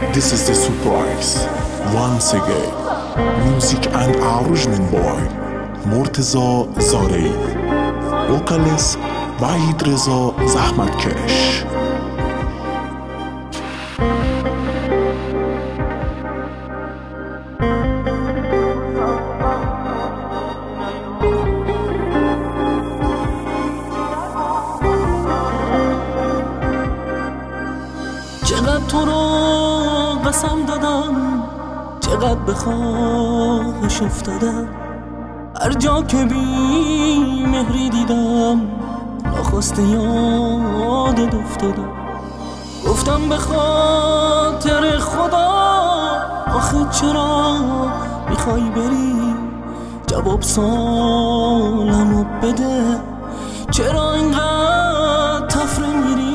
This is the surprise. Once again, music and arrangement by مرتضی زارعی. vocalist وحید رضا زحمتکش. چقدر تو رو قسم دادم، چقدر به خواهش افتادم، هر جا که بی مهری دیدم ناخواسته یادت افتادم. گفتم به خاطر خدا آخه چرا میخوای بری؟ جواب سالمو بده، چرا اینقدر تفره میری؟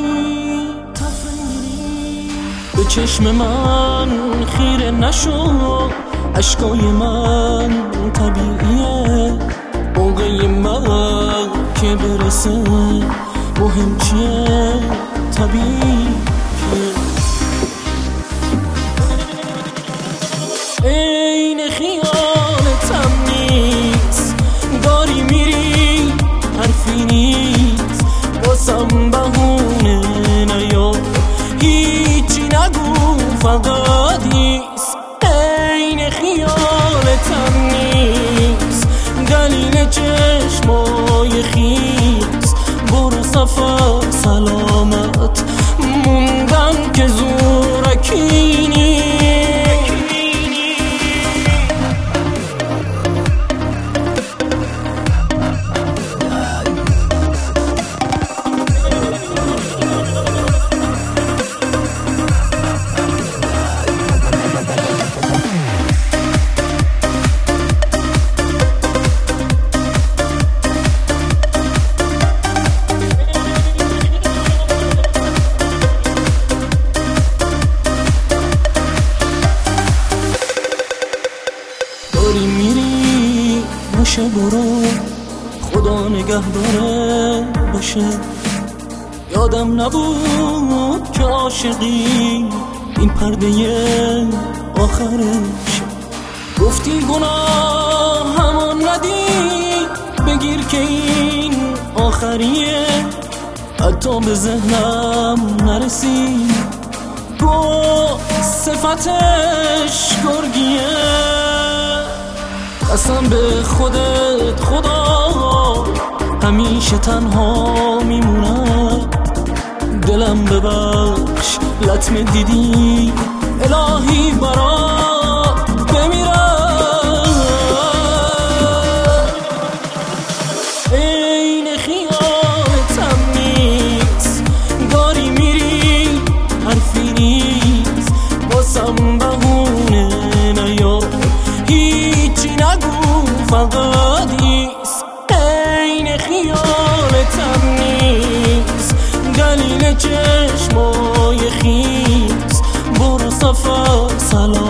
به چشم من خیره نشو، اشکای من طبیعیه، موقع من که برسه مهم چیه؟ طبیعیه. این خیالتم نیست، داری میری حرفی نیست، واسم بهونه نیار، هیچی نگو فقط نیست. این خیالتم نیست، دلیل چشمای خیز، برو سفر سلامت، موندم که زورکی نیست. داری میری باشه برو، خدا نگهداره باشه. یادم نبود که عاشقی این پرده آخرش. گفتی گناه همان ندی، بگیر که این آخریه، حتی به ذهنم نرسید گفت صفتش گرگیه. قسم به خودت خدا همیشه تنها میمونم، دلم ببخش لطمه دیدی الهی برات بمیرم. این خیالتم نیست، داری میری حرفی نیست، واسم بهونه نیار، هیچی نگو فقط نیست. این خیالتم نیست، دلیل چشمای خیز، برو سفر سلام.